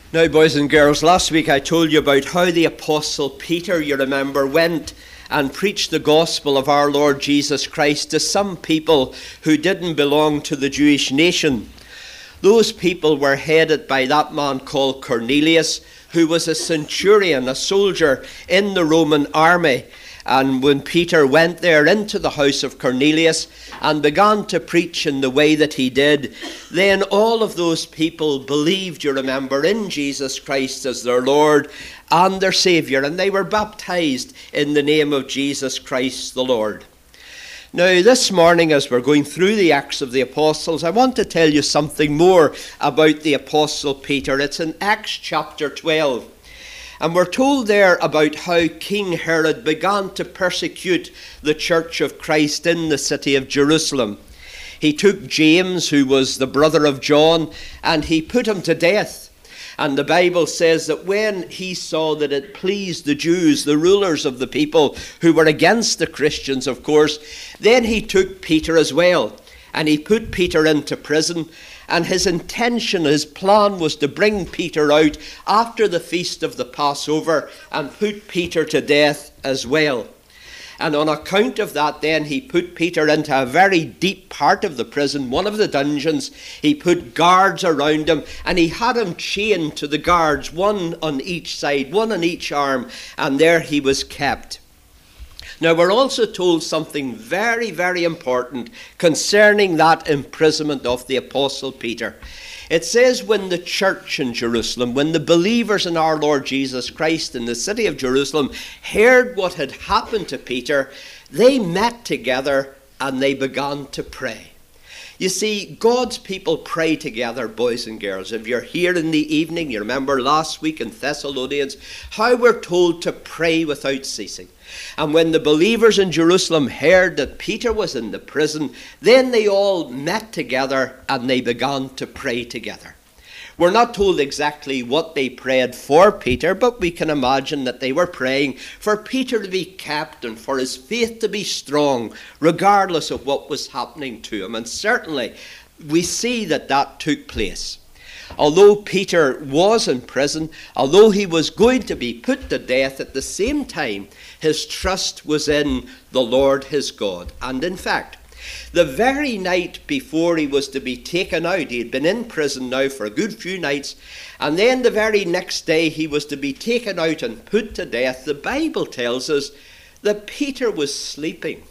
Now, boys and girls, last week I told you about how the Apostle Peter, you remember, went and preached the gospel of our Lord Jesus Christ to some people who didn't belong to the Jewish nation. Those people were headed by that man called Cornelius, who was a centurion, a soldier in the Roman army. And when Peter went there into the house of Cornelius and began to preach in the way that he did, then all of those people believed, you remember, in Jesus Christ as their Lord and their Saviour, and they were baptized in the name of Jesus Christ the Lord. Now, this morning, as we're going through the Acts of the Apostles, I want to tell you something more about the Apostle Peter. It's in Acts chapter 12. And we're told there about how King Herod began to persecute the church of Christ in the city of Jerusalem. He took James, who was the brother of John, and he put him to death. And the Bible says that when he saw that it pleased the Jews, the rulers of the people who were against the Christians, of course, then he took Peter as well. And he put Peter into prison. And his intention, his plan was to bring Peter out after the feast of the Passover and put Peter to death as well. And on account of that, then, he put Peter into a very deep part of the prison, one of the dungeons. He put guards around him, and he had him chained to the guards, one on each side, one on each arm, and there he was kept. Now, we're also told something very, very important concerning that imprisonment of the Apostle Peter. It says when the church in Jerusalem, when the believers in our Lord Jesus Christ in the city of Jerusalem heard what had happened to Peter, they met together and they began to pray. You see, God's people pray together, boys and girls. If you're here in the evening, you remember last week in Thessalonians, how we're told to pray without ceasing. And when the believers in Jerusalem heard that Peter was in the prison, then they all met together and they began to pray together. We're not told exactly what they prayed for Peter, but we can imagine that they were praying for Peter to be kept and for his faith to be strong, regardless of what was happening to him. And certainly, we see that that took place. Although Peter was in prison, although he was going to be put to death, at the same time, his trust was in the Lord his God. And in fact, the very night before he was to be taken out, he had been in prison now for a good few nights, and then the very next day he was to be taken out and put to death. The Bible tells us that Peter was sleeping.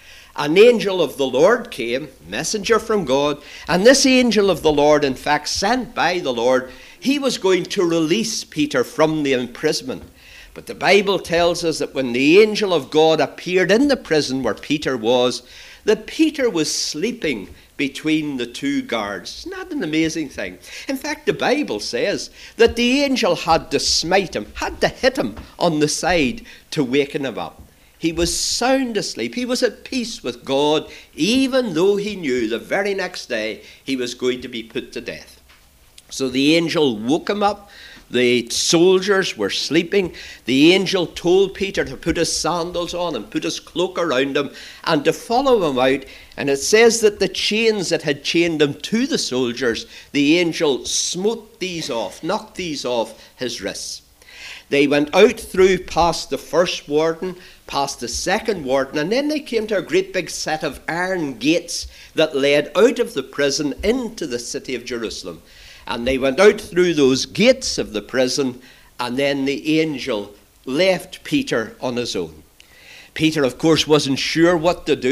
An angel of the Lord came, messenger from God, and this angel of the Lord, in fact, sent by the Lord, he was going to release Peter from the imprisonment. But the Bible tells us that when the angel of God appeared in the prison where Peter was, that Peter was sleeping between the two guards. Isn't that an amazing thing? In fact, the Bible says that the angel had to smite him, had to hit him on the side to waken him up. He was sound asleep. He was at peace with God, even though he knew the very next day he was going to be put to death. So the angel woke him up. The soldiers were sleeping. The angel told Peter to put his sandals on and put his cloak around him and to follow him out. And it says that the chains that had chained him to the soldiers, the angel smote these off, knocked these off his wrists. They went out through past the first warden, past the second warden, and then they came to a great big set of iron gates that led out of the prison into the city of Jerusalem. And they went out through those gates of the prison, and then the angel left Peter on his own. Peter, of course, wasn't sure what to do.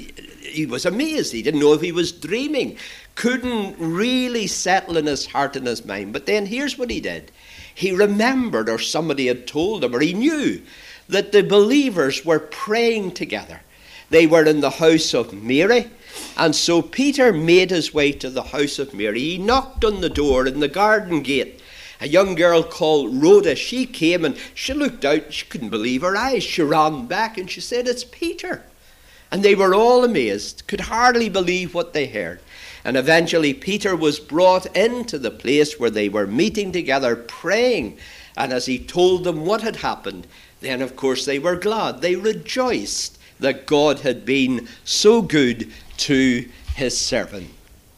He was amazed. He didn't know if he was dreaming. Couldn't really settle in his heart and his mind. But then here's what he did. He remembered, or somebody had told him, or he knew, that the believers were praying together. They were in the house of Mary. And so Peter made his way to the house of Mary. He knocked on the door in the garden gate. A young girl called Rhoda, she came and she looked out. She couldn't believe her eyes. She ran back and she said, "It's Peter." And they were all amazed, could hardly believe what they heard. And eventually Peter was brought into the place where they were meeting together, praying. And as he told them what had happened, then of course they were glad. They rejoiced that God had been so good to his servant.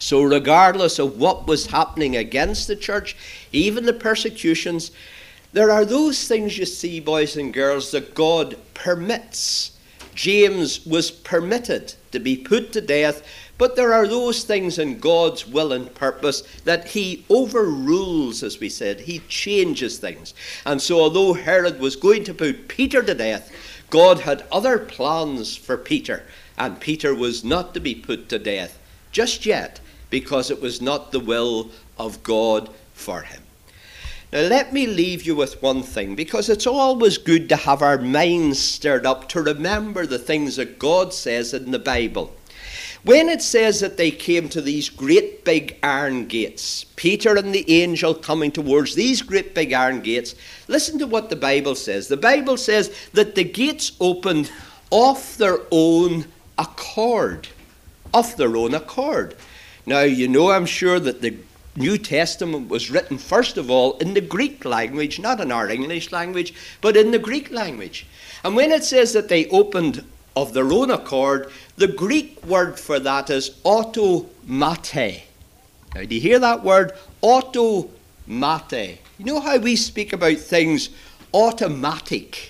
So regardless of what was happening against the church, even the persecutions, there are those things, you see, boys and girls, that God permits. James was permitted to be put to death, but there are those things in God's will and purpose that he overrules, as we said. He changes things. And so although Herod was going to put Peter to death, God had other plans for Peter, and Peter was not to be put to death just yet, because it was not the will of God for him. Now let me leave you with one thing, because it's always good to have our minds stirred up to remember the things that God says in the Bible. When it says that they came to these great big iron gates, Peter and the angel coming towards these great big iron gates, listen to what the Bible says. The Bible says that the gates opened of their own accord. Of their own accord. Now, you know, I'm sure that the New Testament was written, first of all, in the Greek language, not in our English language, but in the Greek language. And when it says that they opened of their own accord, the Greek word for that is automate. Now, do you hear that word? Automate. You know how we speak about things automatically,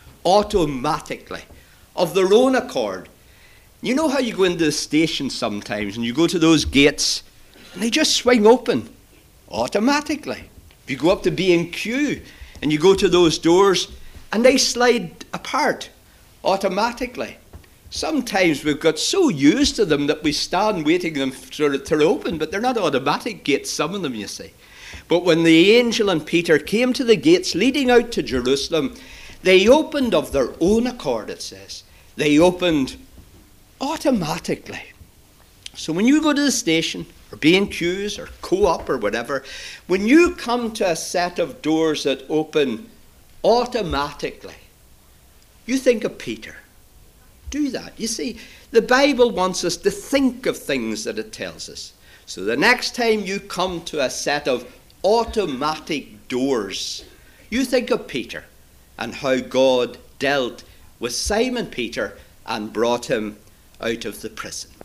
of their own accord. You know how you go into the station sometimes and you go to those gates and they just swing open automatically. If you go up to B&Q and you go to those doors and they slide apart automatically. Sometimes we've got so used to them that we stand waiting them to open, but they're not automatic gates, some of them, you see. But when the angel and Peter came to the gates leading out to Jerusalem, they opened of their own accord, it says. They opened automatically. So when you go to the station, or B&Qs, or Co-op, or whatever, when you come to a set of doors that open automatically, you think of Peter. Do that. You see, the Bible wants us to think of things that it tells us. So the next time you come to a set of automatic doors, you think of Peter and how God dealt with Simon Peter and brought him out of the prison.